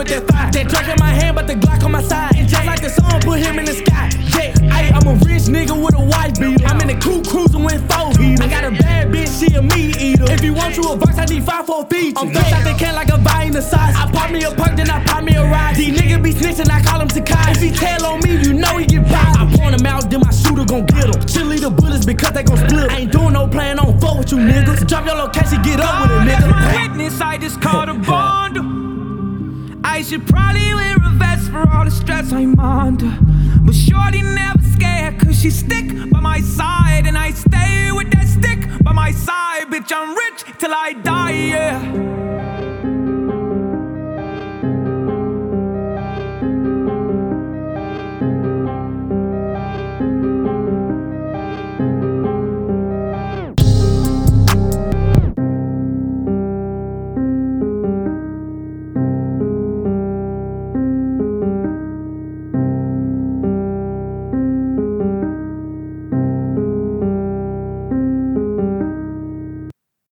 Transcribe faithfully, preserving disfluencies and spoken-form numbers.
that fire. That Drake in my hand, but the Glock on my side. And just like the sun, put him in the sky. Yeah, ayy, I'm a rich nigga with a white beater. I'm in the coupe cruising with four heaters. I got a bad bitch, she a meat eater. If you want you a verse, I need five for a feature. I'm fresh out the can like a vine in the sauce. I pop me a perk, then I pop me a ride. These niggas be snitching, I call him Takai. If he tell on me, you know he get popped. I point him out, then my shooter gon' get him. Cheerleader bullets because they gon' split. I ain't doing no plan, I don't fuck with you niggas. Drop your location, get up with it, nigga. Witness, I just called a bond. I should probably wear a vest for all the stress I'm under. But shorty never scared, cause she stick by my side. And I stay with that stick by my side. Bitch, I'm rich till I die, yeah.